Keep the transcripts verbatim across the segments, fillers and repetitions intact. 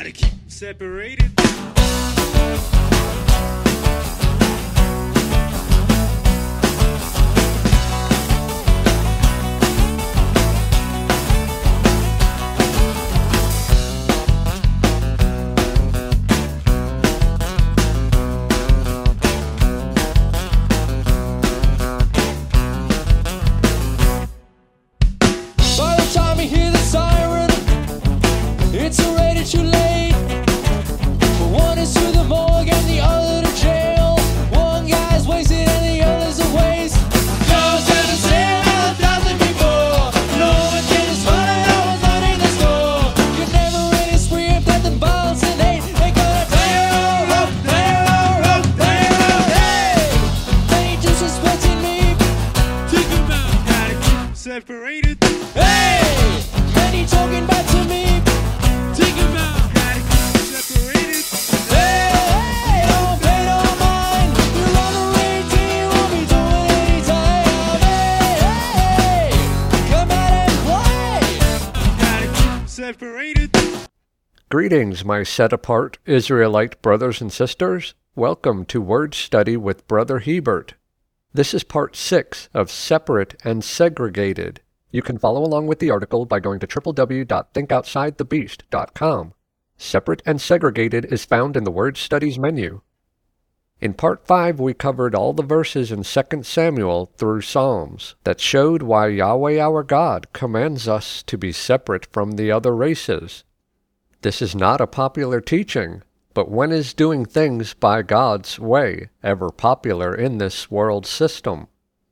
Gotta keep them separated. Separated. Hey! And he talking back to me. Think about gotta keep separated. Hey, hey, don't pay no mind. You're on the radio, won't be doing anytime. Hey, hey, come out and play. Gotta keep separated. Greetings, my set-apart Israelite brothers and sisters. Welcome to Word Study with Brother Hebert. This is part six of Separate and Segregated. You can follow along with the article by going to w w w dot think outside the beast dot com. Separate and Segregated is found in the Word Studies menu. In part five, we covered all the verses in Second Samuel through Psalms that showed why Yahweh our God commands us to be separate from the other races. This is not a popular teaching, but when is doing things by God's way ever popular in this world system?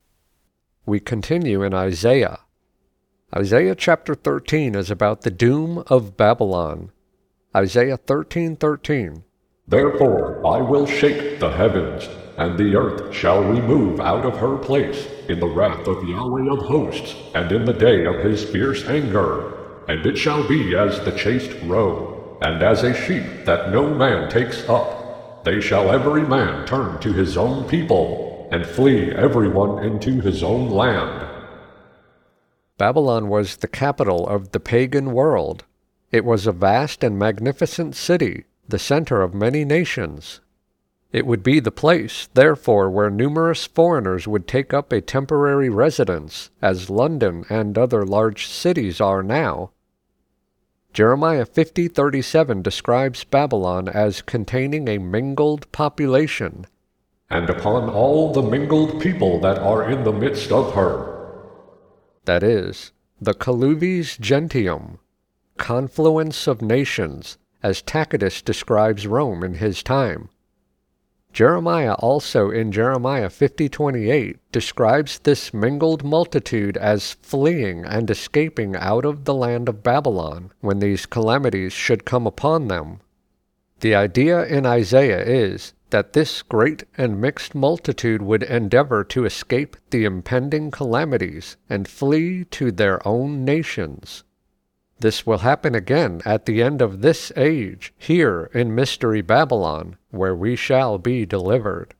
We continue in Isaiah. Isaiah chapter thirteen is about the doom of Babylon. Isaiah thirteen thirteen. Therefore I will shake the heavens, and the earth shall remove out of her place in the wrath of Yahweh of hosts, and in the day of his fierce anger. And it shall be as the chaste roe, and as a sheep that no man takes up. They shall every man turn to his own people, and flee every one into his own land. Babylon was the capital of the pagan world. It was a vast and magnificent city, the center of many nations. It would be the place, therefore, where numerous foreigners would take up a temporary residence, as London and other large cities are now. Jeremiah fifty thirty-seven describes Babylon as containing a mingled population. And upon all the mingled people that are in the midst of her. That is, the Caluvis Gentium, confluence of nations, as Tacitus describes Rome in his time. Jeremiah also in Jeremiah fifty twenty-eight describes this mingled multitude as fleeing and escaping out of the land of Babylon when these calamities should come upon them. The idea in Isaiah is that this great and mixed multitude would endeavor to escape the impending calamities and flee to their own nations. This will happen again at the end of this age, here in Mystery Babylon, where we shall be delivered.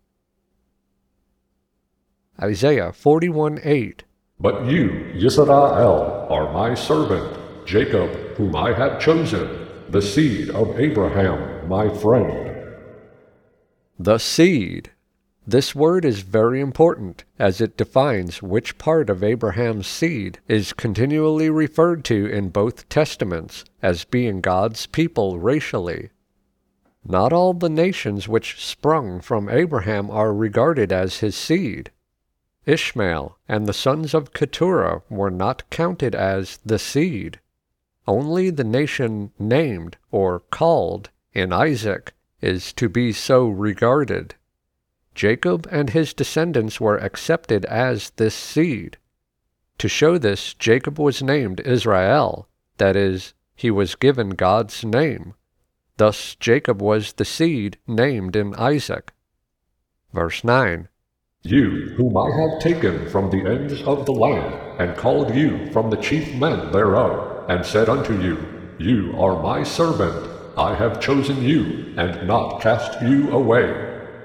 Isaiah forty-one eight. But you, Yisrael, are my servant, Jacob, whom I have chosen, the seed of Abraham, my friend. The seed. This word is very important, as it defines which part of Abraham's seed is continually referred to in both testaments as being God's people racially. Not all the nations which sprung from Abraham are regarded as his seed. Ishmael and the sons of Keturah were not counted as the seed. Only the nation named or called in Isaac is to be so regarded. Jacob and his descendants were accepted as this seed. To show this, Jacob was named Israel, that is, he was given God's name. Thus Jacob was the seed named in Isaac. Verse nine. You, whom I have taken from the ends of the land, and called you from the chief men thereof, and said unto you, You are my servant, I have chosen you, and not cast you away.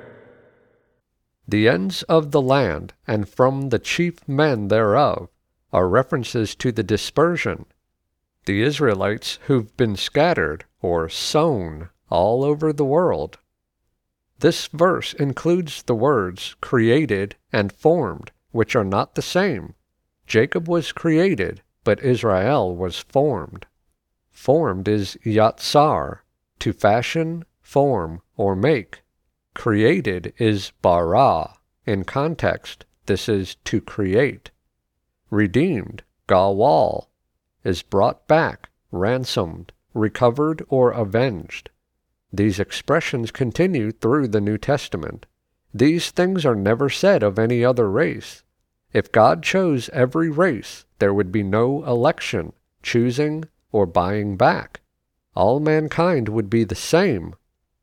The ends of the land, and from the chief men thereof, are references to the dispersion. the Israelites who've been scattered or sown all over the world. This verse includes the words created and formed, which are not the same. Jacob was created, but Israel was formed. Formed is yatsar, to fashion, form, or make. Created is bara. In context, this is to create. Redeemed, gawal, is brought back, ransomed, recovered, or avenged. These expressions continue through the New Testament. These things are never said of any other race. If God chose every race, there would be no election, choosing, or buying back. All mankind would be the same.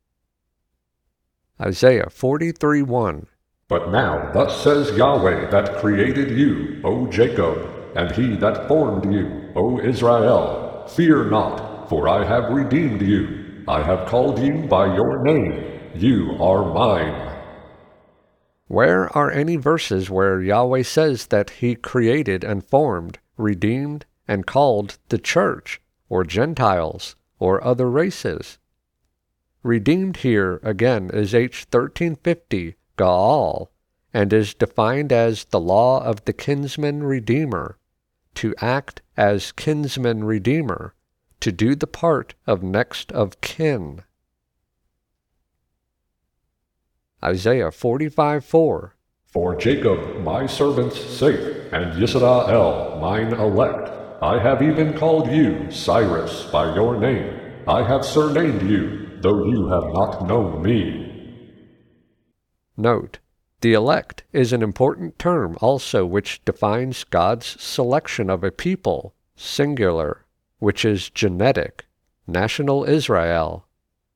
Isaiah forty-three one. But now thus says Yahweh that created you, O Jacob, and he that formed you, O Israel, fear not, for I have redeemed you. I have called you by your name. You are mine. Where are any verses where Yahweh says that he created and formed, redeemed, and called the church, or Gentiles, or other races? Redeemed here, again, is H thirteen fifty, Gaal, and is defined as the law of the kinsman-redeemer, to act as kinsman-redeemer, to do the part of next of kin. Isaiah forty-five four. For Jacob my servant's sake, and Yisrael mine elect, I have even called you, Cyrus, by your name. I have surnamed you, though you have not known me. Note, the elect is an important term also which defines God's selection of a people, singular, which is genetic, national Israel.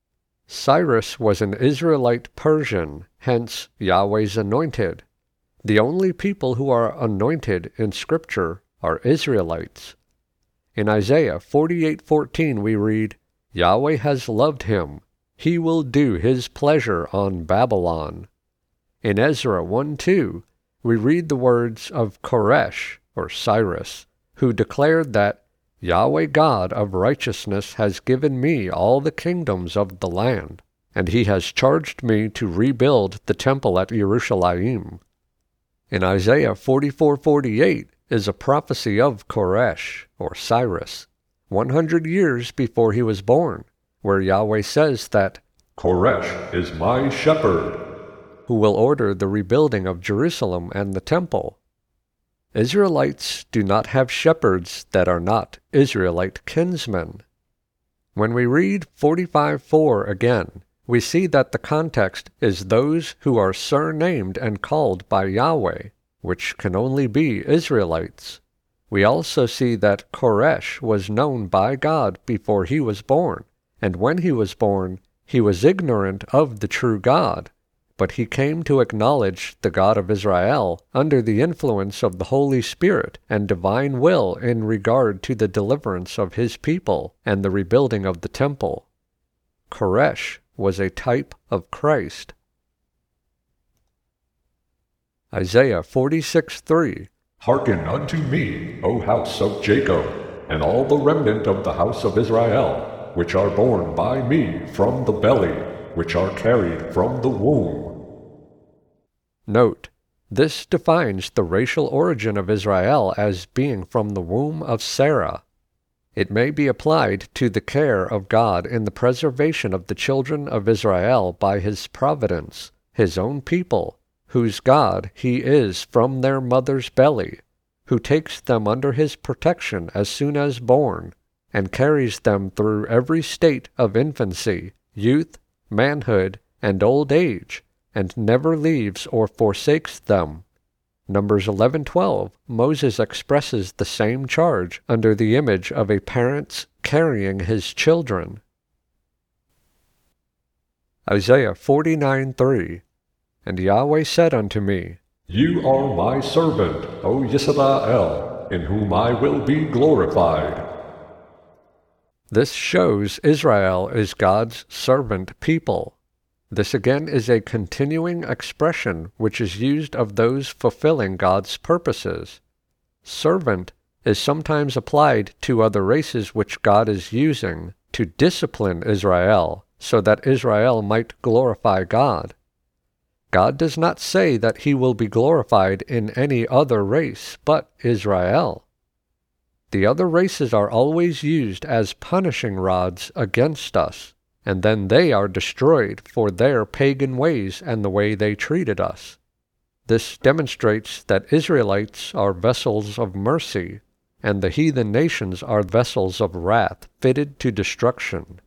Cyrus was an Israelite Persian, hence Yahweh's anointed. The only people who are anointed in Scripture are Israelites. In Isaiah forty-eight fourteen we read, Yahweh has loved him. He will do his pleasure on Babylon. In Ezra one two, we read the words of Koresh, or Cyrus, who declared that Yahweh God of righteousness has given me all the kingdoms of the land, and he has charged me to rebuild the temple at Jerusalem. In Isaiah forty-four forty-eight is a prophecy of Koresh, or Cyrus, one hundred years before he was born, where Yahweh says that Koresh is my shepherd, who will order the rebuilding of Jerusalem and the temple. Israelites do not have shepherds that are not Israelite kinsmen. When we read forty-five four again, we see that the context is those who are surnamed and called by Yahweh, which can only be Israelites. We also see that Koresh was known by God before he was born, and when he was born, he was ignorant of the true God. But he came to acknowledge the God of Israel under the influence of the Holy Spirit and divine will in regard to the deliverance of his people and the rebuilding of the temple. Koresh was a type of Christ. Isaiah forty-six three. Hearken unto me, O house of Jacob, and all the remnant of the house of Israel, which are born by me from the belly, which are carried from the womb. Note, this defines the racial origin of Israel as being from the womb of Sarah. It may be applied to the care of God in the preservation of the children of Israel by his providence, his own people, whose God he is from their mother's belly, who takes them under his protection as soon as born, and carries them through every state of infancy, youth, manhood, and old age, and never leaves or forsakes them. Numbers eleven twelve, Moses expresses the same charge under the image of a parent's carrying his children. Isaiah forty-nine three. And Yahweh said unto me, You are my servant, O Yisrael, in whom I will be glorified. This shows Israel is God's servant people. This again is a continuing expression which is used of those fulfilling God's purposes. Servant is sometimes applied to other races which God is using to discipline Israel so that Israel might glorify God. God does not say that he will be glorified in any other race but Israel. The other races are always used as punishing rods against us, and then they are destroyed for their pagan ways and the way they treated us. This demonstrates that Israelites are vessels of mercy, and the heathen nations are vessels of wrath fitted to destruction.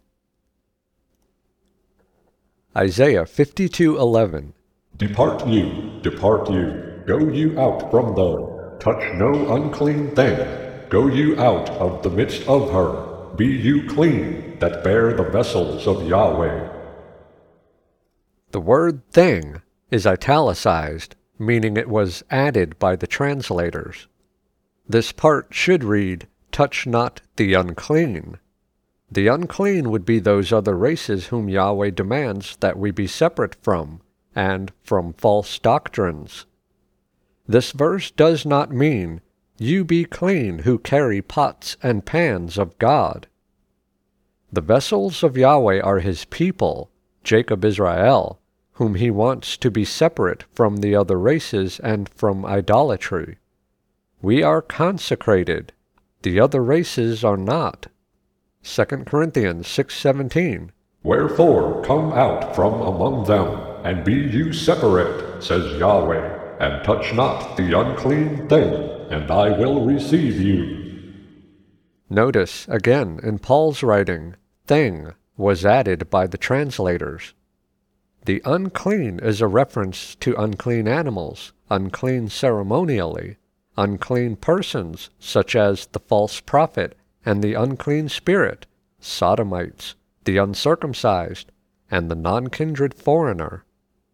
Isaiah fifty-two eleven. Depart you, depart you, go you out from there, touch no unclean thing, go you out of the midst of her, be you clean, that bear the vessels of Yahweh. The word thing is italicized, meaning it was added by the translators. This part should read, touch not the unclean. The unclean would be those other races whom Yahweh demands that we be separate from, and from false doctrines. This verse does not mean, you be clean who carry pots and pans of God. The vessels of Yahweh are his people, Jacob Israel, whom he wants to be separate from the other races and from idolatry. We are consecrated. The other races are not. Second Corinthians six seventeen. Wherefore come out from among them, and be you separate, says Yahweh, and touch not the unclean thing, and I will receive you. Notice, again, in Paul's writing, thing was added by the translators. The unclean is a reference to unclean animals, unclean ceremonially, unclean persons, such as the false prophet and the unclean spirit, sodomites, the uncircumcised, and the non-kindred foreigner.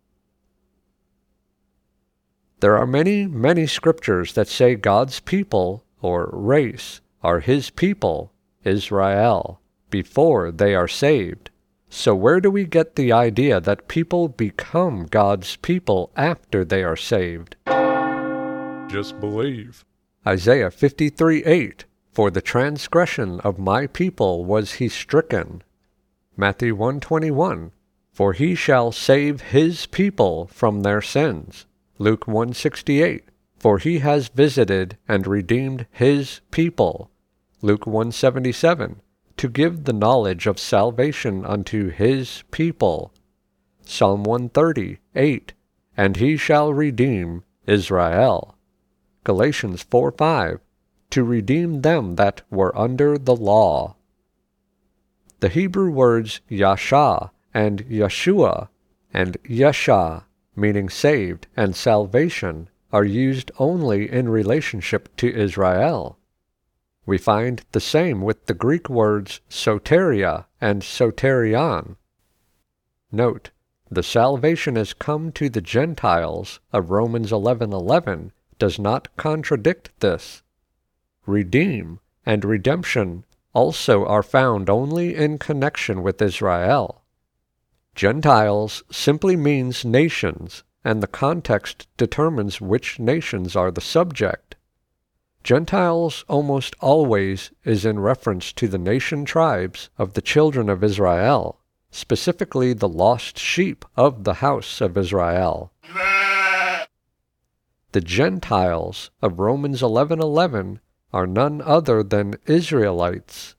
There are many, many scriptures that say God's people, or race, are his people, Israel, before they are saved. So where do we get the idea that people become God's people after they are saved? Just believe. Isaiah fifty-three eight. For the transgression of my people was he stricken. Matthew one twenty-one. For he shall save his people from their sins. Luke one sixty-eight. For he has visited and redeemed his people. Luke one seventy-seven. To give the knowledge of salvation unto his people. Psalm one thirty eight. And he shall redeem Israel. Galatians four five. To redeem them that were under the law. The Hebrew words Yasha and Yeshua and Yesha, meaning saved and salvation, are used only in relationship to Israel. We find the same with the Greek words soteria and soterion. Note, the salvation has come to the Gentiles of Romans eleven eleven does not contradict this. Redeem and redemption also are found only in connection with Israel. Gentiles simply means nations, and the context determines which nations are the subject. Gentiles almost always is in reference to the nation tribes of the children of Israel, specifically the lost sheep of the house of Israel. The Gentiles of Romans eleven eleven are none other than Israelites.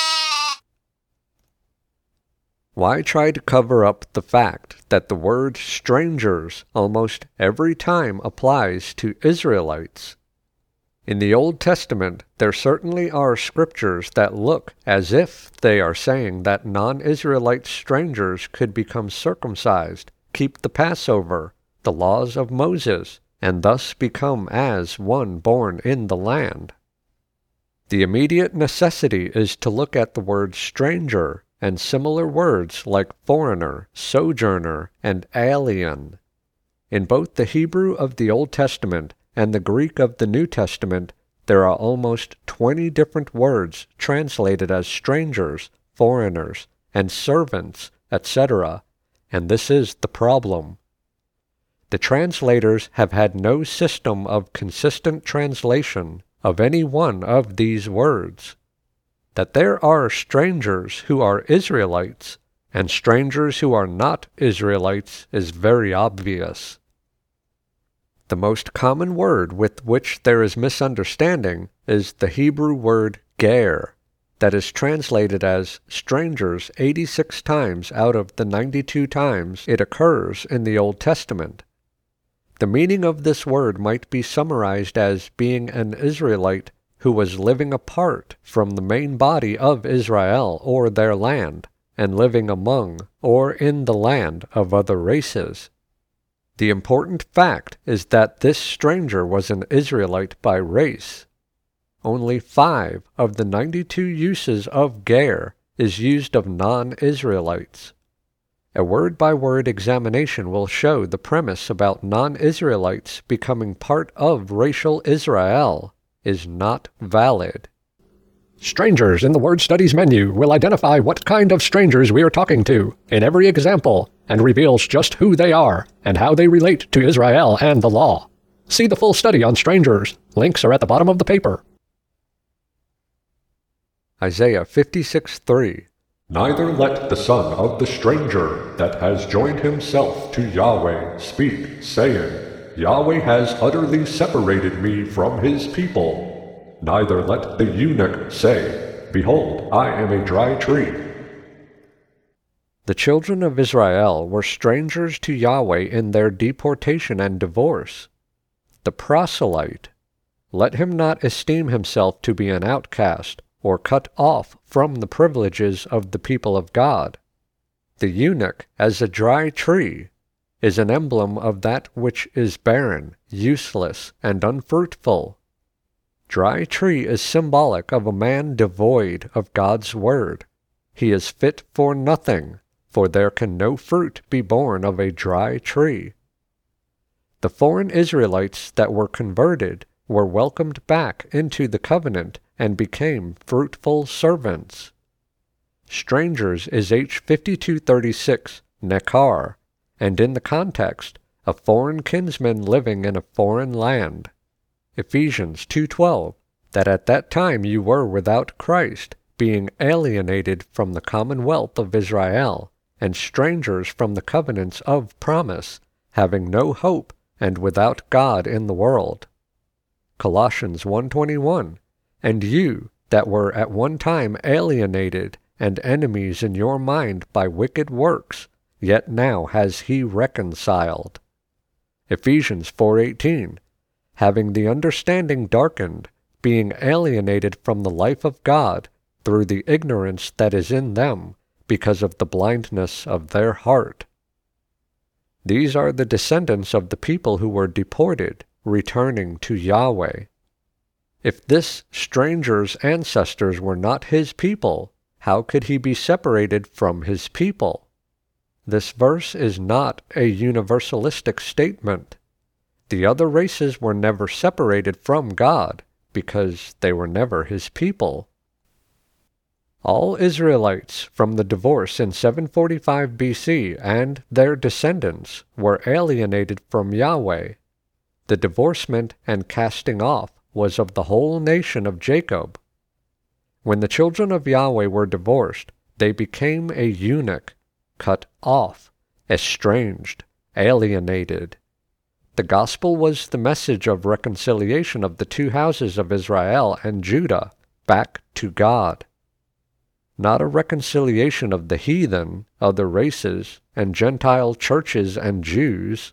Why try to cover up the fact that the word strangers almost every time applies to Israelites? In the Old Testament, there certainly are scriptures that look as if they are saying that non-Israelite strangers could become circumcised, keep the Passover, the laws of Moses, and thus become as one born in the land. The immediate necessity is to look at the word stranger and similar words like foreigner, sojourner, and alien. In both the Hebrew of the Old Testament and the Greek of the New Testament, there are almost twenty different words translated as strangers, foreigners, and servants, et cetera, and this is the problem. The translators have had no system of consistent translation of any one of these words. That there are strangers who are Israelites and strangers who are not Israelites is very obvious. The most common word with which there is misunderstanding is the Hebrew word ger, that is translated as strangers eighty-six times out of the ninety-two times it occurs in the Old Testament. The meaning of this word might be summarized as being an Israelite who was living apart from the main body of Israel or their land, and living among or in the land of other races. The important fact is that this stranger was an Israelite by race. Only five of the ninety-two uses of ger is used of non-Israelites. A word-by-word examination will show the premise about non-Israelites becoming part of racial Israel is not valid. Strangers in the word studies menu will identify what kind of strangers we are talking to in every example and reveals just who they are and how they relate to Israel and the law. See the full study on strangers. Links are at the bottom of the paper. Isaiah fifty-six three. Neither let the son of the stranger that has joined himself to Yahweh speak, saying, Yahweh has utterly separated me from his people. Neither let the eunuch say, Behold, I am a dry tree. The children of Israel were strangers to Yahweh in their deportation and divorce. The proselyte, let him not esteem himself to be an outcast, or cut off from the privileges of the people of God. The eunuch, as a dry tree, is an emblem of that which is barren, useless, and unfruitful. Dry tree is symbolic of a man devoid of God's word. He is fit for nothing, for there can no fruit be born of a dry tree. The foreign Israelites that were converted were welcomed back into the covenant and became fruitful servants. Strangers is H fifty-two thirty-six, nekar, and in the context, a foreign kinsman living in a foreign land. Ephesians two twelve, that at that time you were without Christ, being alienated from the commonwealth of Israel, and strangers from the covenants of promise, having no hope, and without God in the world. Colossians one twenty-one, and you that were at one time alienated and enemies in your mind by wicked works, yet now has he reconciled. Ephesians four eighteen, having the understanding darkened, being alienated from the life of God through the ignorance that is in them, because of the blindness of their heart. These are the descendants of the people who were deported, returning to Yahweh. If this stranger's ancestors were not his people, how could he be separated from his people? This verse is not a universalistic statement. The other races were never separated from God, because they were never his people. All Israelites from the divorce in seven forty-five B C and their descendants were alienated from Yahweh. The divorcement and casting off was of the whole nation of Jacob. When the children of Yahweh were divorced, they became a eunuch, cut off, estranged, alienated. The gospel was the message of reconciliation of the two houses of Israel and Judah back to God. Not a reconciliation of the heathen, other races, and Gentile churches and Jews.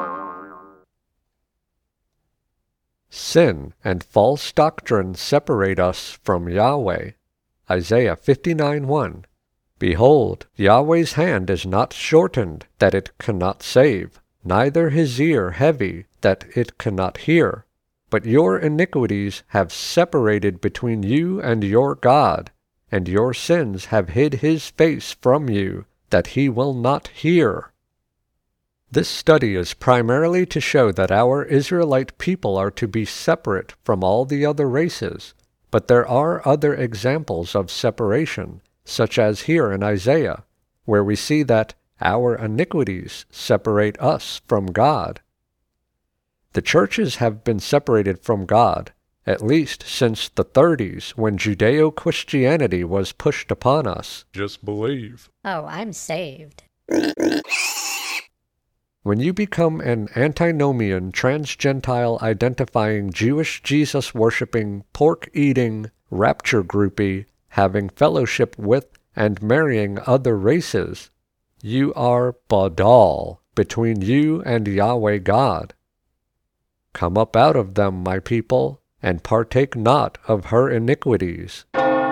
Sin and false doctrine separate us from Yahweh. Isaiah fifty-nine one. Behold, Yahweh's hand is not shortened, that it cannot save, neither his ear heavy, that it cannot hear. But your iniquities have separated between you and your God, and your sins have hid his face from you, that he will not hear. This study is primarily to show that our Israelite people are to be separate from all the other races, but there are other examples of separation, such as here in Isaiah, where we see that our iniquities separate us from God. The churches have been separated from God, at least since the thirties when Judeo-Christianity was pushed upon us. Just believe. Oh, I'm saved. When you become an antinomian, trans-Gentile identifying Jewish Jesus-worshipping, pork-eating, rapture groupie, having fellowship with and marrying other races, you are badal between you and Yahweh God. Come up out of them, my people, and partake not of her iniquities.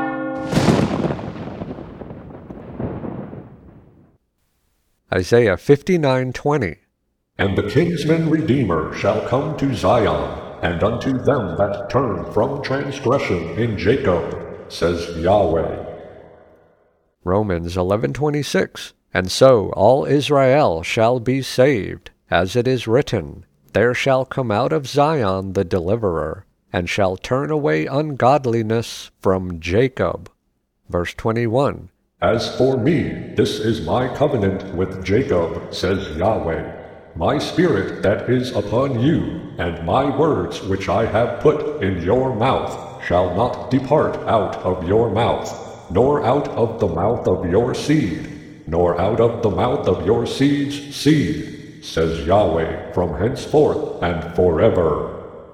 Isaiah fifty-nine twenty. And the kinsman Redeemer shall come to Zion, and unto them that turn from transgression in Jacob, says Yahweh. Romans eleven twenty-six. And so all Israel shall be saved, as it is written, There shall come out of Zion the deliverer, and shall turn away ungodliness from Jacob. Verse twenty-one. As for me, this is my covenant with Jacob, says Yahweh. My spirit that is upon you, and my words which I have put in your mouth, shall not depart out of your mouth, nor out of the mouth of your seed, nor out of the mouth of your seed's seed, says Yahweh, from henceforth and forever.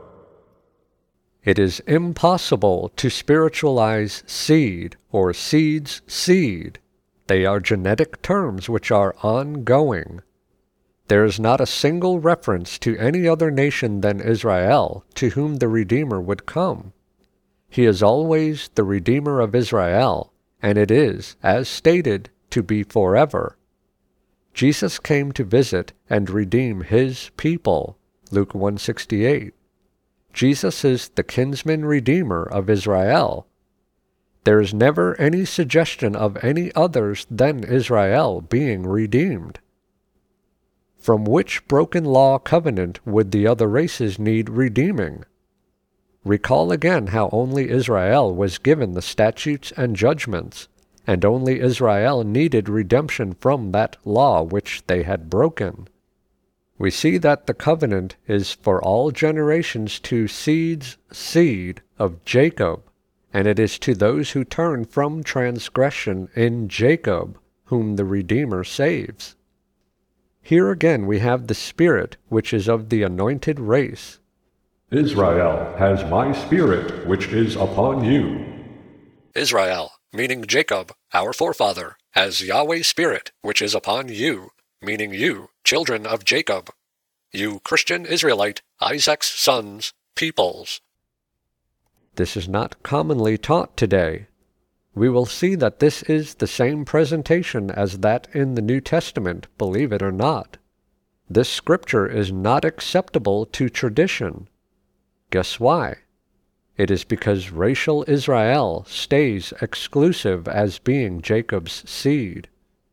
It is impossible to spiritualize seed or seed's seed. They are genetic terms which are ongoing. There is not a single reference to any other nation than Israel to whom the Redeemer would come. He is always the Redeemer of Israel, and it is, as stated, to be forever. Jesus came to visit and redeem his people, Luke one sixty-eight. Jesus is the kinsman redeemer of Israel. There is never any suggestion of any others than Israel being redeemed. From which broken law covenant would the other races need redeeming? Recall again how only Israel was given the statutes and judgments, and only Israel needed redemption from that law which they had broken. We see that the covenant is for all generations to seed's seed of Jacob, and it is to those who turn from transgression in Jacob whom the Redeemer saves. Here again we have the Spirit which is of the anointed race. Israel has my Spirit which is upon you. Israel, meaning Jacob, our forefather, has Yahweh's Spirit which is upon you, meaning you, children of Jacob, you Christian Israelite, Isaac's sons, peoples. This is not commonly taught today. We will see that this is the same presentation as that in the New Testament, believe it or not. This scripture is not acceptable to tradition. Guess why? It is because racial Israel stays exclusive as being Jacob's seed.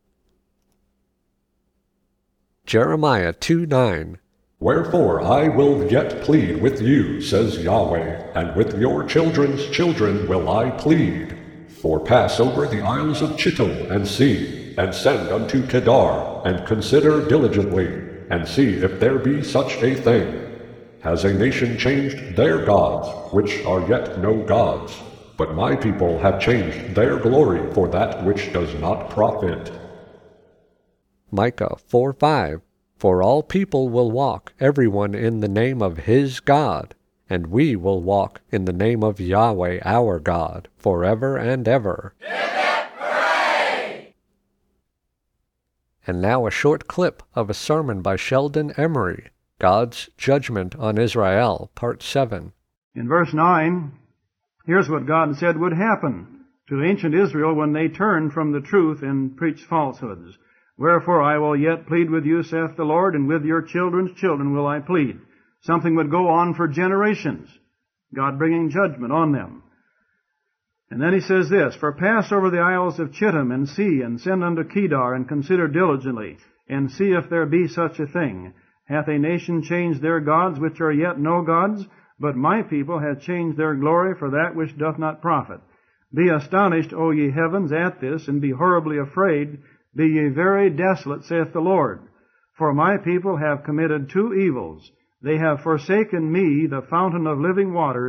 Jeremiah two nine. Wherefore I will yet plead with you, says Yahweh, and with your children's children will I plead. For pass over the isles of Chittim and see, and send unto Kedar, and consider diligently, and see if there be such a thing. Has a nation changed their gods, which are yet no gods? But my people have changed their glory for that which does not profit. Micah four five. For all people will walk, everyone in the name of his God, and we will walk in the name of Yahweh our God, forever and ever. Give it praise! And now a short clip of a sermon by Sheldon Emery, God's Judgment on Israel, Part seven. In verse nine, here's what God said would happen to ancient Israel when they turned from the truth and preached falsehoods. Wherefore I will yet plead with you, saith the Lord, and with your children's children will I plead. Something would go on for generations, God bringing judgment on them. And then he says this, For pass over the isles of Chittim, and see, and send unto Kedar, and consider diligently, and see if there be such a thing. Hath a nation changed their gods, which are yet no gods? But my people have changed their glory for that which doth not profit. Be astonished, O ye heavens, at this, and be horribly afraid. Be ye very desolate, saith the Lord. For my people have committed two evils. They have forsaken me, the fountain of living waters,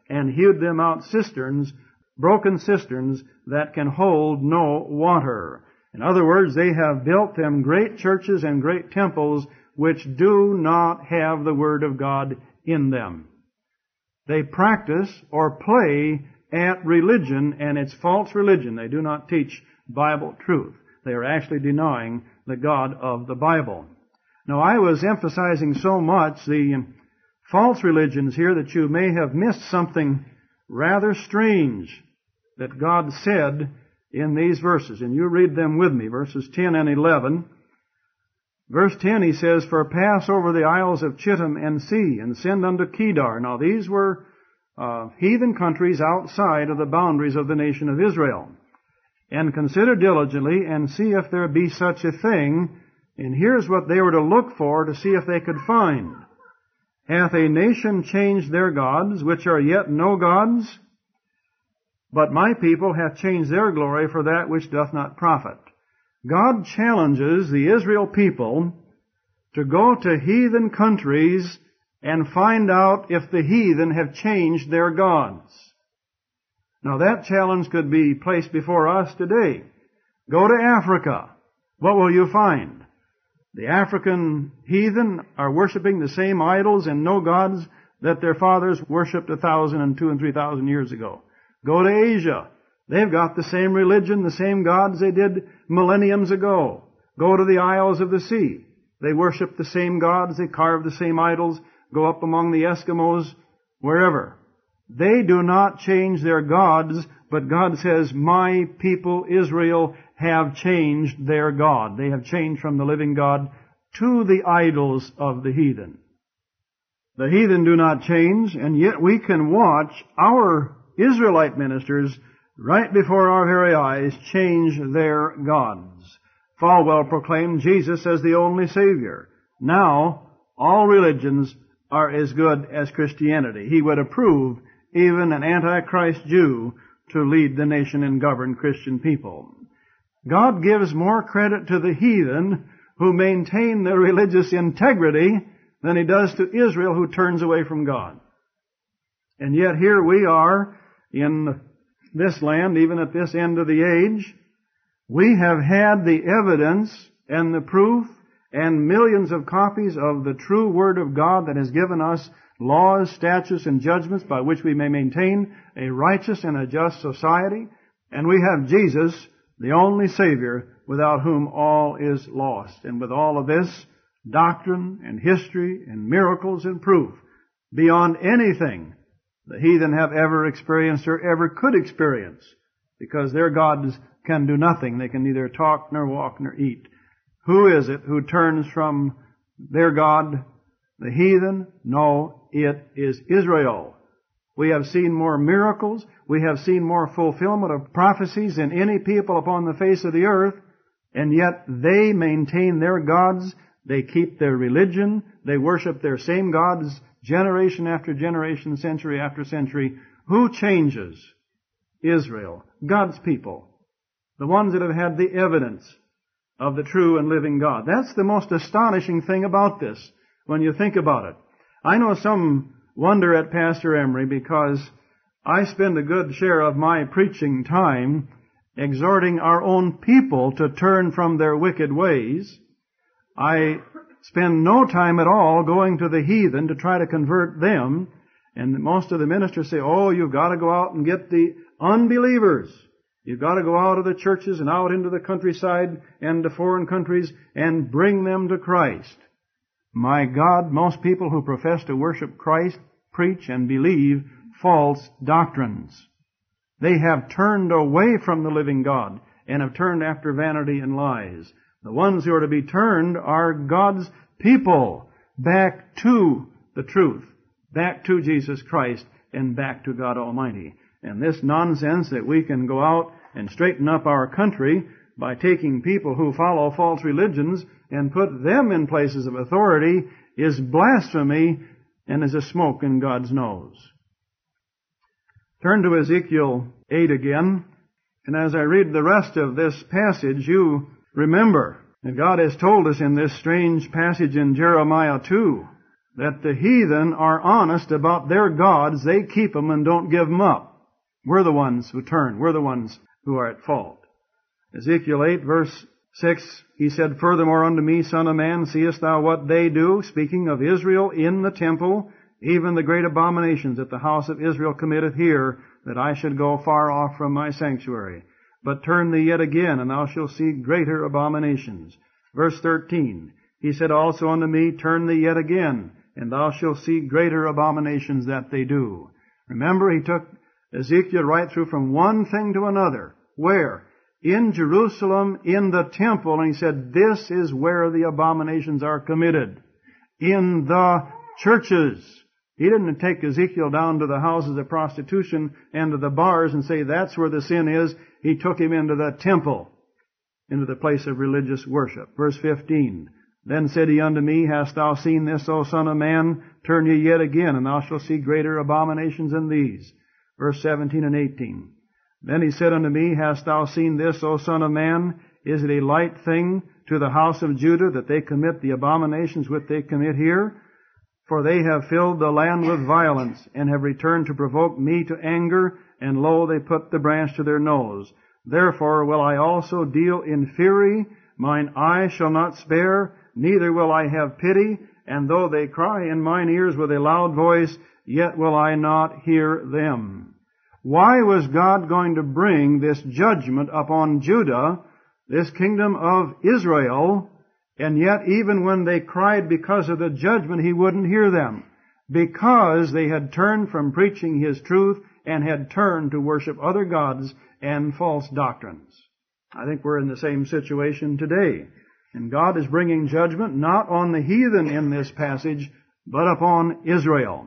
and hewed them out cisterns, broken cisterns that can hold no water. In other words, they have built them great churches and great temples which do not have the Word of God in them. They practice or play at religion, and it's false religion. They do not teach Bible truth. They are actually denying the God of the Bible. Now, I was emphasizing so much the false religions here that you may have missed something rather strange that God said in these verses. And you read them with me, verses ten and eleven. Verse ten, he says, "For pass over the isles of Chittim and see, and send unto Kedar." Now, these were uh, heathen countries outside of the boundaries of the nation of Israel. "And consider diligently, and see if there be such a thing." And here's what they were to look for to see if they could find. "Hath a nation changed their gods, which are yet no gods? But my people hath changed their glory for that which doth not profit." God challenges the Israel people to go to heathen countries and find out if the heathen have changed their gods. Now that challenge could be placed before us today. Go to Africa. What will you find? The African heathen are worshiping the same idols and no gods that their fathers worshipped a thousand and two and three thousand years ago. Go to Asia. They've got the same religion, the same gods they did millenniums ago. Go to the Isles of the Sea. They worship the same gods, they carve the same idols. Go up among the Eskimos, wherever. They do not change their gods, but God says, "My people Israel have changed their God." They have changed from the living God to the idols of the heathen. The heathen do not change, and yet we can watch our Israelite ministers right before our very eyes change their gods. Falwell proclaimed Jesus as the only Savior. Now, all religions are as good as Christianity. He would approve even an Antichrist Jew to lead the nation and govern Christian people. God gives more credit to the heathen who maintain their religious integrity than He does to Israel who turns away from God. And yet here we are in this land, even at this end of the age. We have had the evidence and the proof and millions of copies of the true Word of God that has given us laws, statutes, and judgments by which we may maintain a righteous and a just society. And we have Jesus, the only Savior, without whom all is lost. And with all of this doctrine and history and miracles and proof, beyond anything the heathen have ever experienced or ever could experience, because their gods can do nothing. They can neither talk nor walk nor eat. Who is it who turns from their God? The heathen? No, it is Israel. We have seen more miracles. We have seen more fulfillment of prophecies than any people upon the face of the earth. And yet they maintain their gods. They keep their religion. They worship their same gods generation after generation, century after century. Who changes? Israel. God's people. The ones that have had the evidence of the true and living God. That's the most astonishing thing about this when you think about it. I know some wonder at Pastor Emery because I spend a good share of my preaching time exhorting our own people to turn from their wicked ways. I spend no time at all going to the heathen to try to convert them. And most of the ministers say, "Oh, you've got to go out and get the unbelievers. You've got to go out of the churches and out into the countryside and to foreign countries and bring them to Christ." My God, most people who profess to worship Christ preach and believe false doctrines. They have turned away from the living God and have turned after vanity and lies. The ones who are to be turned are God's people back to the truth, back to Jesus Christ, and back to God Almighty. And this nonsense that we can go out and straighten up our country by taking people who follow false religions and put them in places of authority is blasphemy and is a smoke in God's nose. Turn to Ezekiel eight again, and as I read the rest of this passage, you remember that God has told us in this strange passage in Jeremiah two that the heathen are honest about their gods. They keep them and don't give them up. We're the ones who turn. We're the ones who are at fault. Ezekiel eight, verse six, he said, Furthermore unto me, Son of man, seest thou what they do? Speaking of Israel in the temple, even the great abominations that the house of Israel committeth here, that I should go far off from my sanctuary. But turn thee yet again, and thou shalt see greater abominations. Verse thirteen, he said also unto me, Turn thee yet again, and thou shalt see greater abominations that they do. Remember, he took Ezekiel right through from one thing to another. Where? In Jerusalem, in the temple, and he said, this is where the abominations are committed. In the churches. He didn't take Ezekiel down to the houses of prostitution and to the bars and say that's where the sin is. He took him into the temple, into the place of religious worship. Verse fifteen, Then said he unto me, Hast thou seen this, O son of man? Turn ye yet again, and thou shalt see greater abominations than these. Verse seventeen and eighteen, Then he said unto me, Hast thou seen this, O son of man? Is it a light thing to the house of Judah that they commit the abominations which they commit here? For they have filled the land with violence, and have returned to provoke me to anger, and lo, they put the branch to their nose. Therefore will I also deal in fury, mine eye shall not spare, neither will I have pity, and though they cry in mine ears with a loud voice, yet will I not hear them. Why was God going to bring this judgment upon Judah, this kingdom of Israel, and yet even when they cried because of the judgment, He wouldn't hear them? Because they had turned from preaching His truth and had turned to worship other gods and false doctrines. I think we're in the same situation today. And God is bringing judgment not on the heathen in this passage, but upon Israel.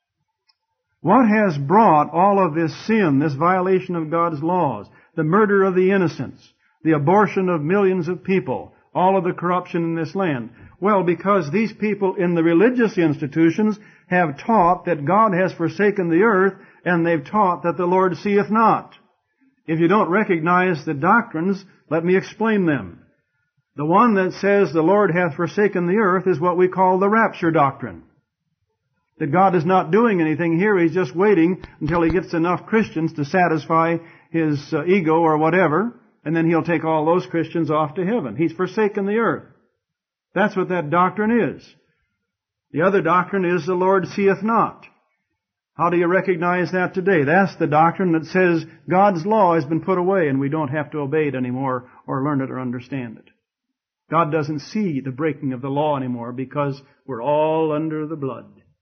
What has brought all of this sin, this violation of God's laws, the murder of the innocents, the abortion of millions of people, all of the corruption in this land? Well, because these people in the religious institutions have taught that God has forsaken the earth, and they've taught that the Lord seeth not. If you don't recognize the doctrines, let me explain them. The one that says the Lord hath forsaken the earth is what we call the rapture doctrine. That God is not doing anything here, He's just waiting until He gets enough Christians to satisfy His uh, ego or whatever, and then He'll take all those Christians off to heaven. He's forsaken the earth. That's what that doctrine is. The other doctrine is the Lord seeth not. How do you recognize that today? That's the doctrine that says God's law has been put away and we don't have to obey it anymore or learn it or understand it. God doesn't see the breaking of the law anymore because we're all under the blood.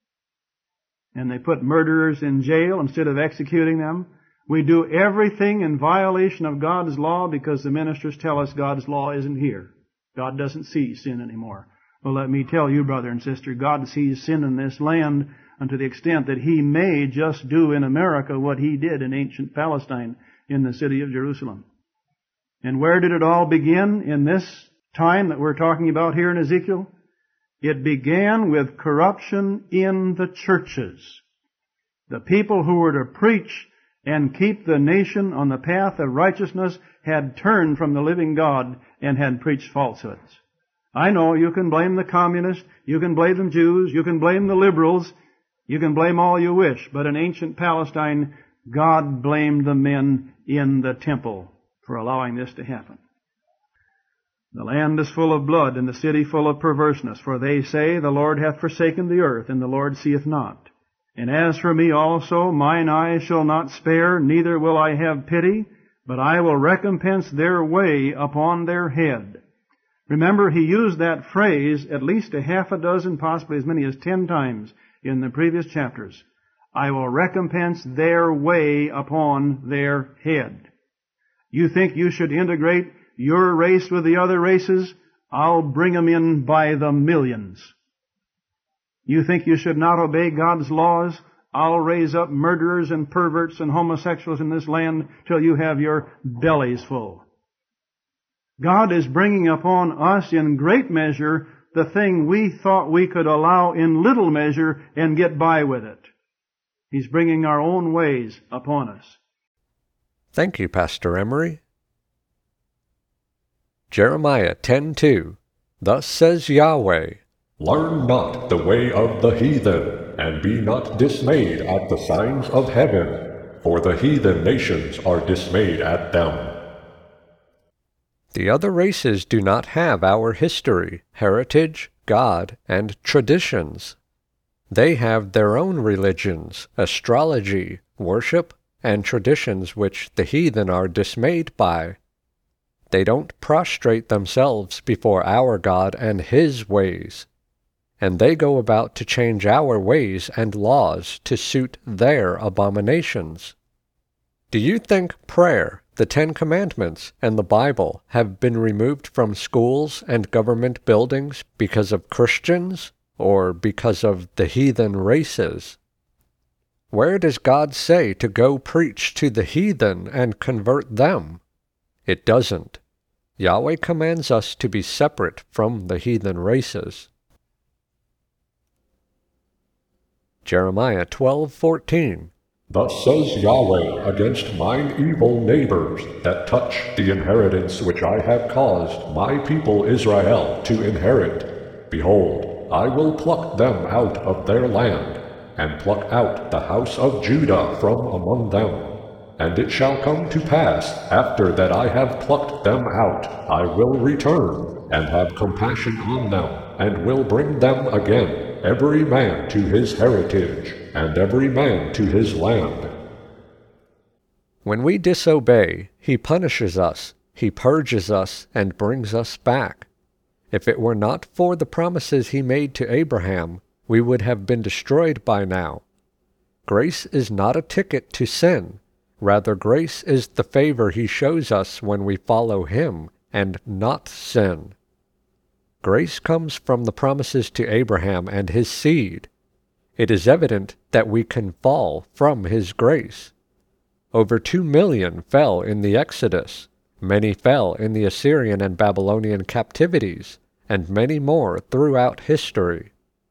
And they put murderers in jail instead of executing them. We do everything in violation of God's law because the ministers tell us God's law isn't here. God doesn't see sin anymore. Well, let me tell you, brother and sister, God sees sin in this land unto the extent that He may just do in America what He did in ancient Palestine in the city of Jerusalem. And where did it all begin in this time that we're talking about here in Ezekiel? It began with corruption in the churches. The people who were to preach and keep the nation on the path of righteousness had turned from the living God and had preached falsehoods. I know you can blame the communists, you can blame the Jews, you can blame the liberals, you can blame all you wish, but in ancient Palestine, God blamed the men in the temple for allowing this to happen. The land is full of blood, and the city full of perverseness. For they say, The Lord hath forsaken the earth, and the Lord seeth not. And as for me also, mine eye shall not spare, neither will I have pity, but I will recompense their way upon their head. Remember, he used that phrase at least a half a dozen, possibly as many as ten times in the previous chapters. I will recompense their way upon their head. You think you should integrate your race with the other races? I'll bring them in by the millions. You think you should not obey God's laws? I'll raise up murderers and perverts and homosexuals in this land till you have your bellies full. God is bringing upon us in great measure the thing we thought we could allow in little measure and get by with it. He's bringing our own ways upon us. Thank you, Pastor Emery. Jeremiah ten two. Thus says Yahweh, Learn not the way of the heathen, and be not dismayed at the signs of heaven, for the heathen nations are dismayed at them. The other races do not have our history, heritage, God, and traditions. They have their own religions, astrology, worship, and traditions which the heathen are dismayed by. They don't prostrate themselves before our God and His ways, and they go about to change our ways and laws to suit their abominations. Do you think prayer, the Ten Commandments, and the Bible have been removed from schools and government buildings because of Christians, or because of the heathen races? Where does God say to go preach to the heathen and convert them? It doesn't. Yahweh commands us to be separate from the heathen races. Jeremiah twelve fourteen. Thus says Yahweh against mine evil neighbors that touch the inheritance which I have caused my people Israel to inherit. Behold, I will pluck them out of their land, and pluck out the house of Judah from among them. And it shall come to pass, after that I have plucked them out, I will return, and have compassion on them, and will bring them again, every man to his heritage, and every man to his land. When we disobey, He punishes us, He purges us, and brings us back. If it were not for the promises He made to Abraham, we would have been destroyed by now. Grace is not a ticket to sin. Rather, grace is the favor He shows us when we follow Him and not sin. Grace comes from the promises to Abraham and his seed. It is evident that we can fall from His grace. Over two million fell in the Exodus, many fell in the Assyrian and Babylonian captivities, and many more throughout history.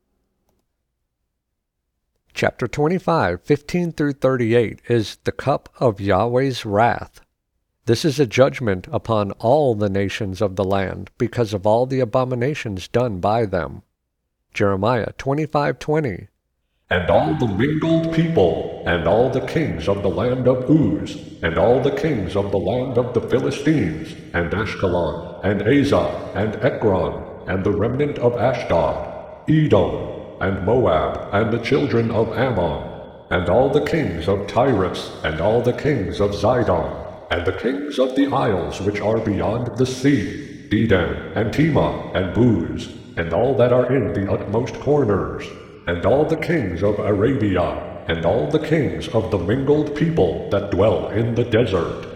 Chapter twenty-five, fifteen through thirty-eight is the cup of Yahweh's wrath. This is a judgment upon all the nations of the land because of all the abominations done by them. Jeremiah twenty-five twenty. And all the mingled people, and all the kings of the land of Uz, and all the kings of the land of the Philistines, and Ashkelon, and Azah, and Ekron, and the remnant of Ashdod, Edom, and Moab, and the children of Ammon, and all the kings of Tyrus, and all the kings of Zidon, and the kings of the isles which are beyond the sea, Dedan, and Tema, and Buz, and all that are in the utmost corners, and all the kings of Arabia, and all the kings of the mingled people that dwell in the desert.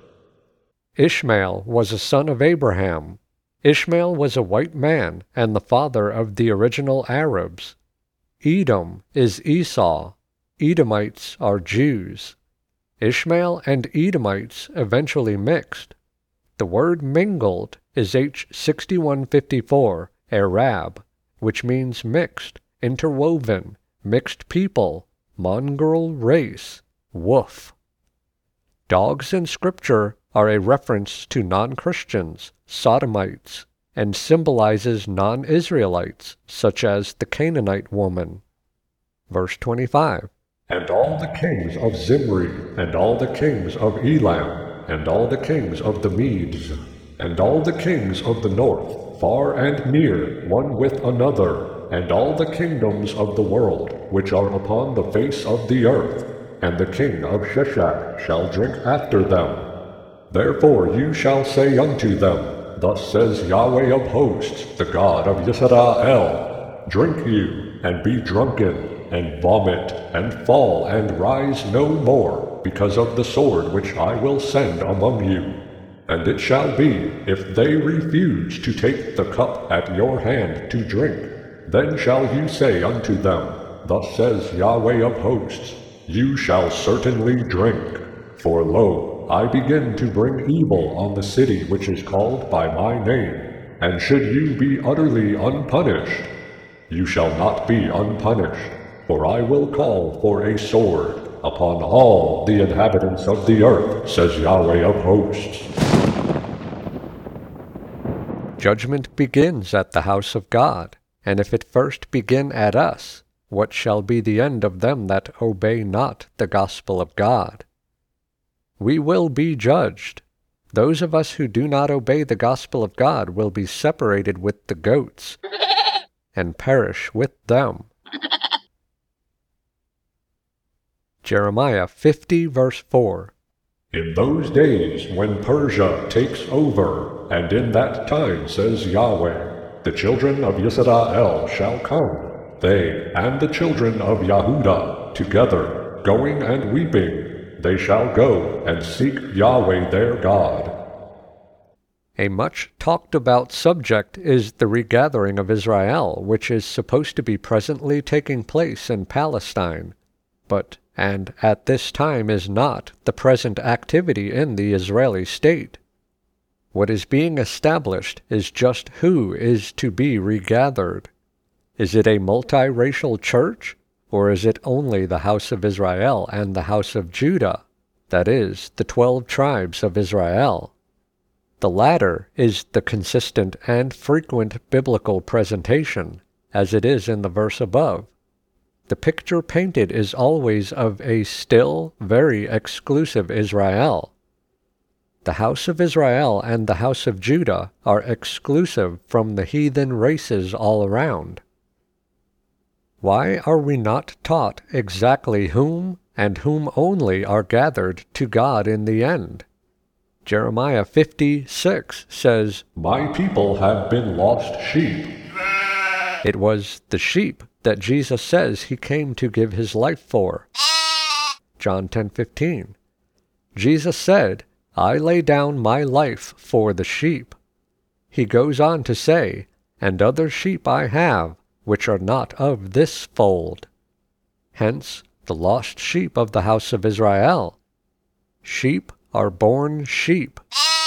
Ishmael was a son of Abraham. Ishmael was a white man and the father of the original Arabs. Edom is Esau. Edomites are Jews. Ishmael and Edomites eventually mixed. The word mingled is H sixty-one fifty-four, Arab, which means mixed, interwoven, mixed people, mongrel race, woof. Dogs in Scripture are a reference to non-Christians, sodomites, and symbolizes non-Israelites, such as the Canaanite woman. Verse twenty-five. And all the kings of Zimri, and all the kings of Elam, and all the kings of the Medes, and all the kings of the north, far and near, one with another, and all the kingdoms of the world, which are upon the face of the earth, and the king of Sheshach shall drink after them. Therefore you shall say unto them, Thus says Yahweh of hosts, the God of Yisrael, Drink you, and be drunken, and vomit, and fall, and rise no more, because of the sword which I will send among you. And it shall be, if they refuse to take the cup at your hand to drink, then shall you say unto them, Thus says Yahweh of hosts, You shall certainly drink. For lo, I begin to bring evil on the city which is called by my name. And should you be utterly unpunished, you shall not be unpunished, for I will call for a sword upon all the inhabitants of the earth, says Yahweh of hosts. Judgment begins at the house of God. And if it first begin at us, what shall be the end of them that obey not the gospel of God? We will be judged. Those of us who do not obey the gospel of God will be separated with the goats and perish with them. Jeremiah fifty, verse four. In those days when Persia takes over, and in that time, says Yahweh, the children of Yisrael shall come, they and the children of Yahudah together, going and weeping, they shall go and seek Yahweh their God. A much talked about subject is the regathering of Israel, which is supposed to be presently taking place in Palestine, but and at this time is not the present activity in the Israeli state. What is being established is just who is to be regathered. Is it a multiracial church, or is it only the house of Israel and the house of Judah, that is, the twelve tribes of Israel? The latter is the consistent and frequent biblical presentation, as it is in the verse above. The picture painted is always of a still, very exclusive Israel. The house of Israel and the house of Judah are exclusive from the heathen races all around. Why are we not taught exactly whom and whom only are gathered to God in the end? Jeremiah fifty-six says, My people have been lost sheep. It was the sheep that Jesus says he came to give his life for. John ten fifteen. Jesus said, I lay down my life for the sheep. He goes on to say, And other sheep I have, which are not of this fold. Hence, the lost sheep of the house of Israel. Sheep are born sheep.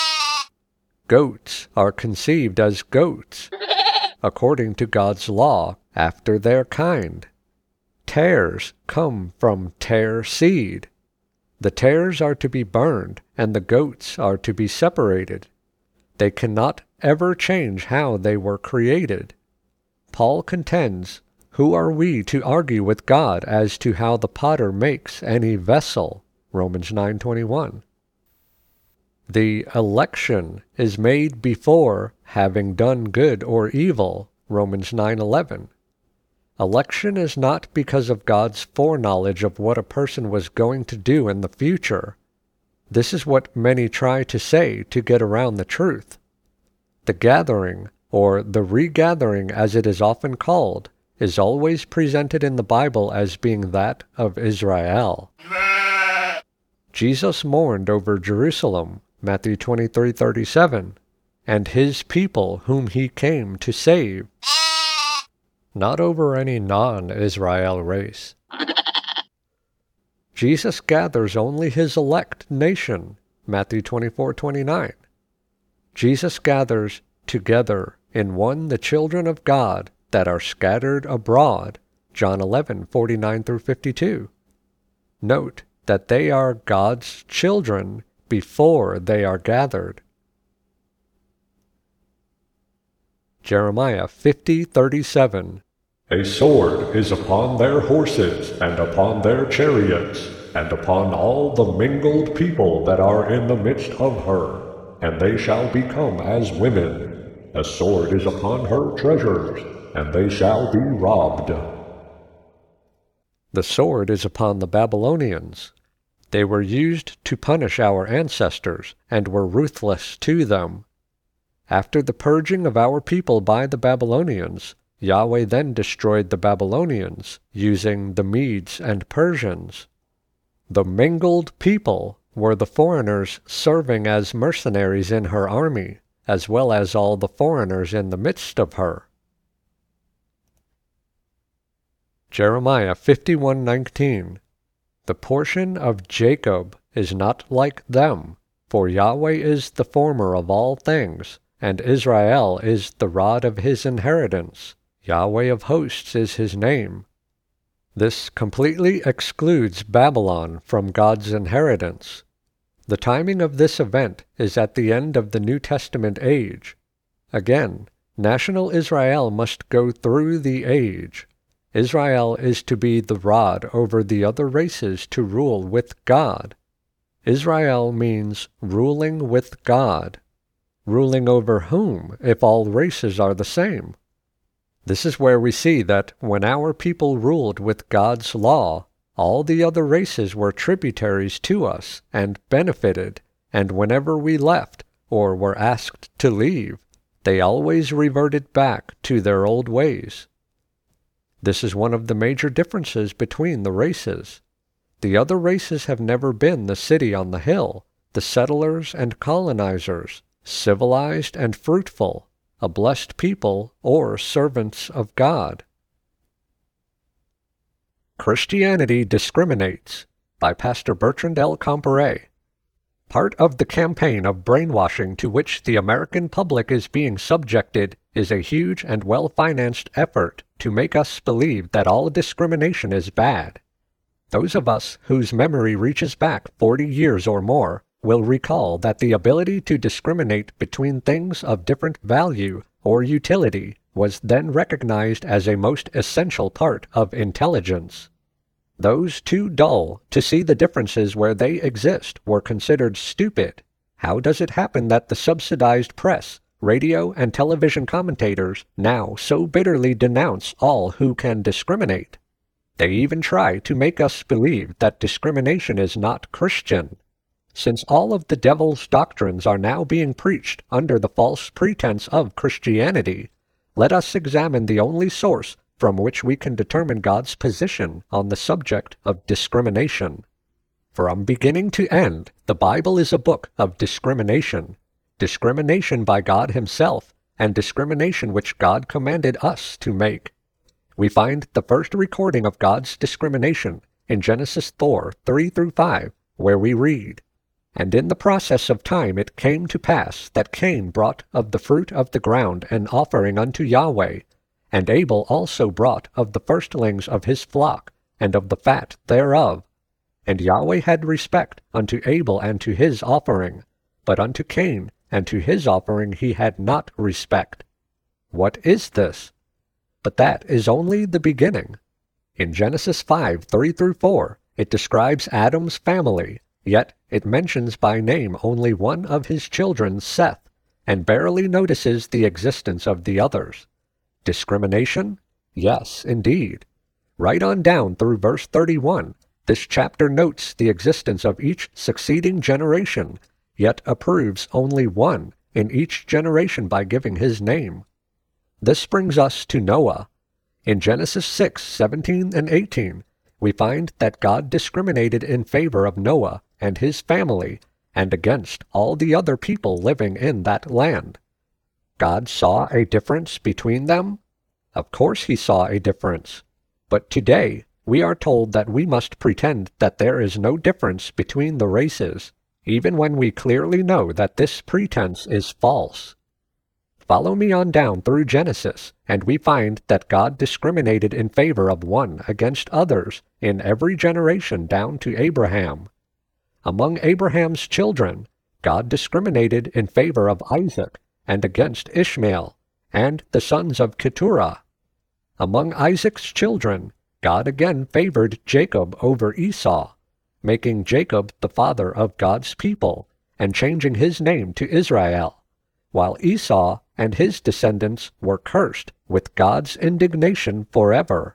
Goats are conceived as goats, according to God's law, after their kind. Tares come from tare seed. The tares are to be burned, and the goats are to be separated. They cannot ever change how they were created. Paul contends, Who are we to argue with God as to how the potter makes any vessel? Romans nine twenty-one. The election is made before having done good or evil, Romans nine eleven. Election is not because of God's foreknowledge of what a person was going to do in the future. This is what many try to say to get around the truth. The gathering, or the regathering as it is often called, is always presented in the Bible as being that of Israel. Jesus mourned over Jerusalem, Matthew twenty-three thirty-seven, and his people whom he came to save, not over any non-Israel race. Jesus gathers only his elect nation, Matthew twenty-four twenty-nine. Jesus gathers together in one the children of God that are scattered abroad, John eleven forty-nine through fifty-two. Note that they are God's children before they are gathered. Jeremiah fifty thirty-seven. A sword is upon their horses, and upon their chariots, and upon all the mingled people that are in the midst of her, and they shall become as women. A sword is upon her treasures, and they shall be robbed. The sword is upon the Babylonians. They were used to punish our ancestors, and were ruthless to them. After the purging of our people by the Babylonians, Yahweh then destroyed the Babylonians, using the Medes and Persians. The mingled people were the foreigners serving as mercenaries in her army, as well as all the foreigners in the midst of her. Jeremiah fifty-one nineteen. The portion of Jacob is not like them, for Yahweh is the former of all things, and Israel is the rod of his inheritance. Yahweh of hosts is his name. This completely excludes Babylon from God's inheritance. The timing of this event is at the end of the New Testament age. Again, National Israel must go through the age. Israel is to be the rod over the other races to rule with God. Israel means ruling with God. Ruling over whom, if all races are the same? This is where we see that when our people ruled with God's law, all the other races were tributaries to us and benefited, and whenever we left or were asked to leave, they always reverted back to their old ways. This is one of the major differences between the races. The other races have never been the city on the hill, the settlers and colonizers, civilized and fruitful, a blessed people, or servants of God. Christianity Discriminates by Pastor Bertrand L. Comparet. Part of the campaign of brainwashing to which the American public is being subjected is a huge and well-financed effort to make us believe that all discrimination is bad. Those of us whose memory reaches back forty years or more will recall that the ability to discriminate between things of different value or utility was then recognized as a most essential part of intelligence. Those too dull to see the differences where they exist were considered stupid. How does it happen that the subsidized press, radio, and television commentators now so bitterly denounce all who can discriminate? They even try to make us believe that discrimination is not Christian. Since all of the devil's doctrines are now being preached under the false pretense of Christianity, let us examine the only source from which we can determine God's position on the subject of discrimination. From beginning to end, the Bible is a book of discrimination, discrimination by God Himself, and discrimination which God commanded us to make. We find the first recording of God's discrimination in Genesis four, three through five, where we read, "And in the process of time it came to pass that Cain brought of the fruit of the ground an offering unto Yahweh, and Abel also brought of the firstlings of his flock, and of the fat thereof. And Yahweh had respect unto Abel and to his offering, but unto Cain and to his offering he had not respect." What is this? But that is only the beginning. In Genesis five, three through four, it describes Adam's family, yet it mentions by name only one of his children, Seth, and barely notices the existence of the others. Discrimination? Yes, indeed. Right on down through verse thirty-one, this chapter notes the existence of each succeeding generation, yet approves only one in each generation by giving his name. This brings us to Noah. In Genesis six, seventeen and eighteen, we find that God discriminated in favor of Noah and his family, and against all the other people living in that land. God saw a difference between them? Of course he saw a difference. But today, we are told that we must pretend that there is no difference between the races, even when we clearly know that this pretense is false. Follow me on down through Genesis, and we find that God discriminated in favor of one against others in every generation down to Abraham. Among Abraham's children, God discriminated in favor of Isaac and against Ishmael, and the sons of Keturah. Among Isaac's children, God again favored Jacob over Esau, making Jacob the father of God's people, and changing his name to Israel, while Esau and his descendants were cursed with God's indignation forever.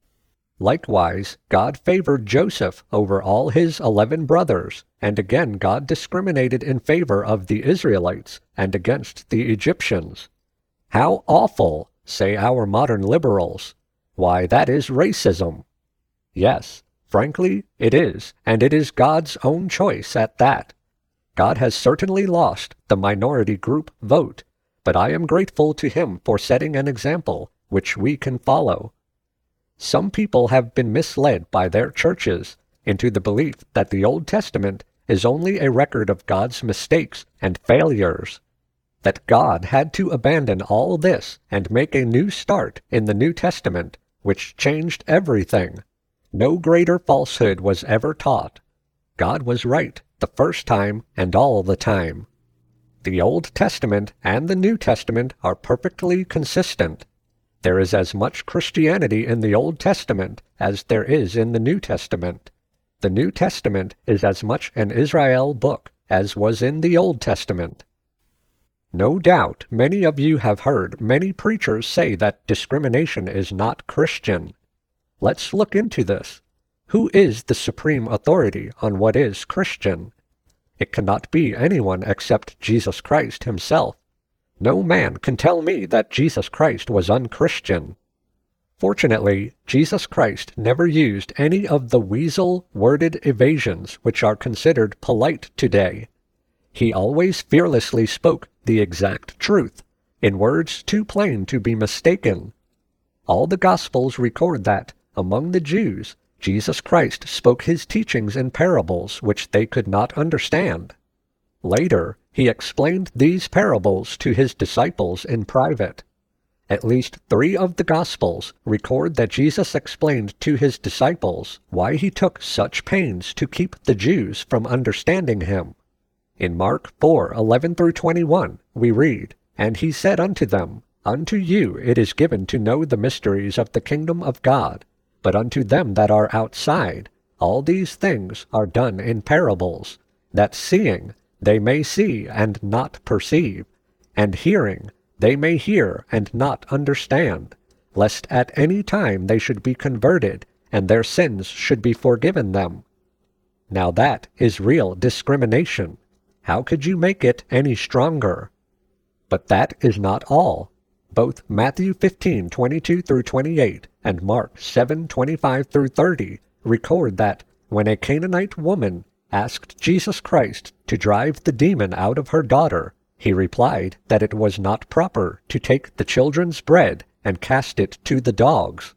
Likewise, God favored Joseph over all his eleven brothers, and again God discriminated in favor of the Israelites and against the Egyptians. How awful, say our modern liberals. Why, that is racism. Yes, frankly, it is, and it is God's own choice at that. God has certainly lost the minority group vote, but I am grateful to Him for setting an example which we can follow. Some people have been misled by their churches into the belief that the Old Testament is only a record of God's mistakes and failures, that God had to abandon all this and make a new start in the New Testament, which changed everything. No greater falsehood was ever taught. God was right the first time and all the time. The Old Testament and the New Testament are perfectly consistent. There is as much Christianity in the Old Testament as there is in the New Testament. The New Testament is as much an Israel book as was in the Old Testament. No doubt many of you have heard many preachers say that discrimination is not Christian. Let's look into this. Who is the supreme authority on what is Christian? It cannot be anyone except Jesus Christ himself. No man can tell me that Jesus Christ was unchristian. Fortunately, Jesus Christ never used any of the weasel-worded evasions which are considered polite today. He always fearlessly spoke the exact truth, in words too plain to be mistaken. All the Gospels record that, among the Jews, Jesus Christ spoke his teachings in parables which they could not understand. Later, he explained these parables to his disciples in private. At least three of the Gospels record that Jesus explained to his disciples why he took such pains to keep the Jews from understanding him. In Mark four eleven through twenty-one, we read, "And he said unto them, Unto you it is given to know the mysteries of the kingdom of God, but unto them that are outside, all these things are done in parables, that seeing they may see and not perceive, and hearing they may hear and not understand, lest at any time they should be converted, and their sins should be forgiven them." Now that is real discrimination. How could you make it any stronger? But that is not all. Both Matthew fifteen twenty-two through twenty-eight and Mark seven twenty-five through thirty record that when a Canaanite woman asked Jesus Christ to drive the demon out of her daughter, he replied that it was not proper to take the children's bread and cast it to the dogs.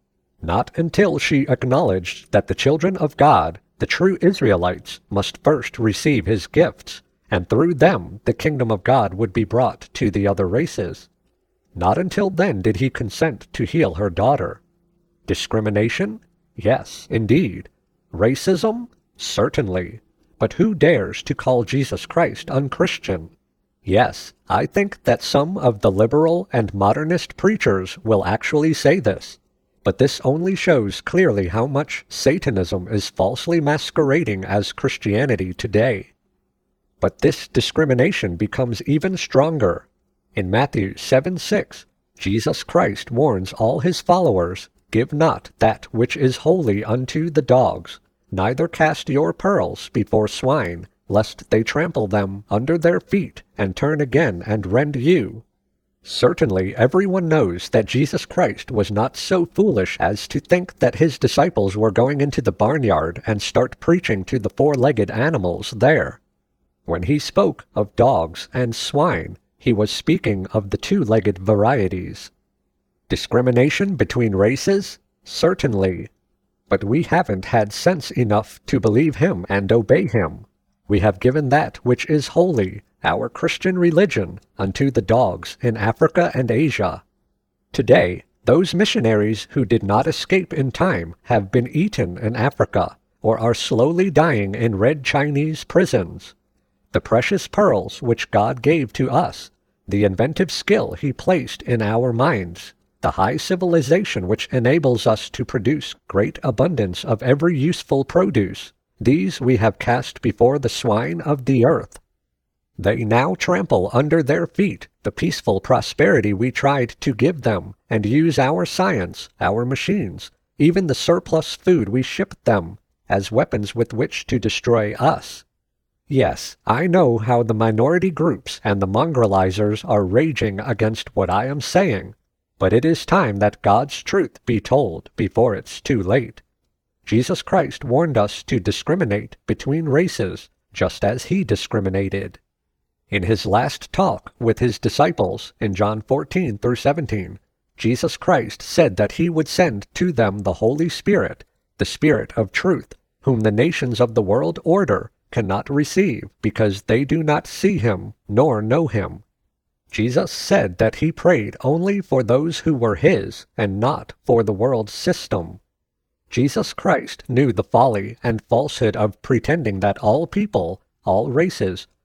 Not until she acknowledged that the children of God, the true Israelites, must first receive his gifts, and through them the kingdom of God would be brought to the other races. Not until then did he consent to heal her daughter. Discrimination? Yes, indeed. Racism? Certainly. But who dares to call Jesus Christ unchristian? Yes, I think that some of the liberal and modernist preachers will actually say this, but this only shows clearly how much Satanism is falsely masquerading as Christianity today. But this discrimination becomes even stronger. In Matthew seven six, Jesus Christ warns all his followers, "Give not that which is holy unto the dogs, neither cast your pearls before swine, lest they trample them under their feet, and turn again and rend you." Certainly everyone knows that Jesus Christ was not so foolish as to think that his disciples were going into the barnyard and start preaching to the four-legged animals there. When he spoke of dogs and swine, he was speaking of the two-legged varieties. Discrimination between races? Certainly. But we haven't had sense enough to believe him and obey him. We have given that which is holy, our Christian religion, unto the dogs in Africa and Asia. Today, those missionaries who did not escape in time have been eaten in Africa, or are slowly dying in red Chinese prisons. The precious pearls which God gave to us, the inventive skill he placed in our minds, the high civilization which enables us to produce great abundance of every useful produce, these we have cast before the swine of the earth. They now trample under their feet the peaceful prosperity we tried to give them, and use our science, our machines, even the surplus food we shipped them, as weapons with which to destroy us. Yes, I know how the minority groups and the mongrelizers are raging against what I am saying, but it is time that God's truth be told before it's too late. Jesus Christ warned us to discriminate between races, just as he discriminated. In his last talk with his disciples in John fourteen through seventeen, Jesus Christ said that he would send to them the Holy Spirit, the Spirit of truth, whom the nations of the world order cannot receive, because they do not see him nor know him. Jesus said that he prayed only for those who were his, and not for the world's system. Jesus Christ knew the folly and falsehood of pretending that all people, all races,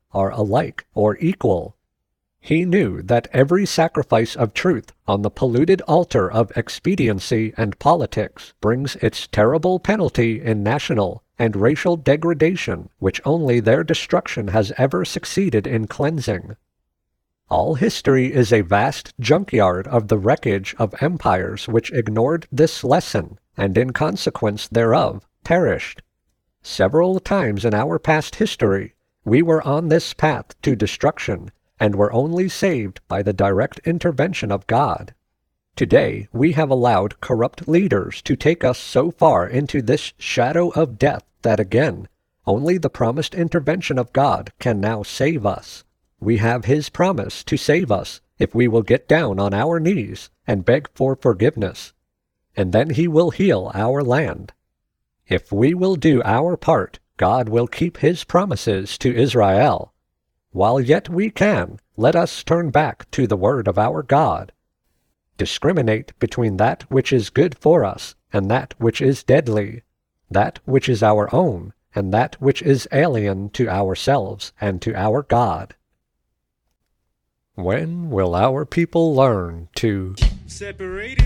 are alike or equal. He knew that every sacrifice of truth on the polluted altar of expediency and politics brings its terrible penalty in national and racial degradation, which only their destruction has ever succeeded in cleansing. All history is a vast junkyard of the wreckage of empires which ignored this lesson, and in consequence thereof perished. Several times in our past history, we were on this path to destruction, and were only saved by the direct intervention of God. Today, we have allowed corrupt leaders to take us so far into this shadow of death that again, only the promised intervention of God can now save us. We have His promise to save us if we will get down on our knees and beg for forgiveness, and then He will heal our land. If we will do our part, God will keep His promises to Israel. While yet we can, let us turn back to the word of our God. Discriminate between that which is good for us and that which is deadly, that which is our own and that which is alien to ourselves and to our God. When will our people learn to Separated.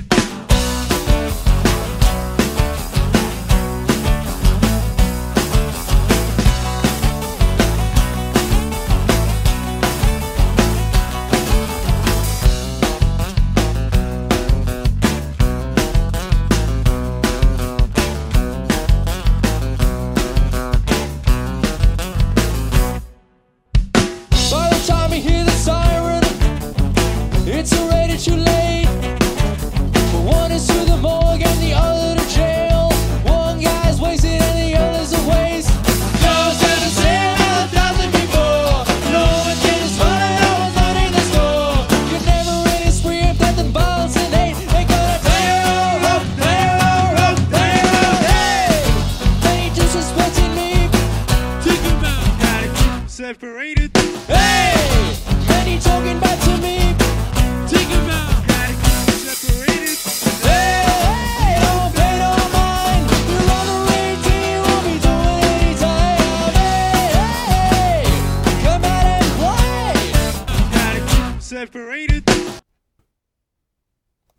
By the time you hear the siren, it's already too late. One is to the morgue and the other to jail. One guy's wasted and the other's a waste. Just as the same as a thousand before. No one can describe how I was learning the score. You never really spree if that the violence and hate ain't gonna tear up, tear up, tear up. Hey, they disrespecting me. Thinking about gotta keep them separated. Hey, and he talking back to me. Thinking about gotta keep them separated. Hey, hey, don't pay no mind. You're on the ring team, you won't be doing anytime. Hey, hey, come out and play. Gotta keep them separated.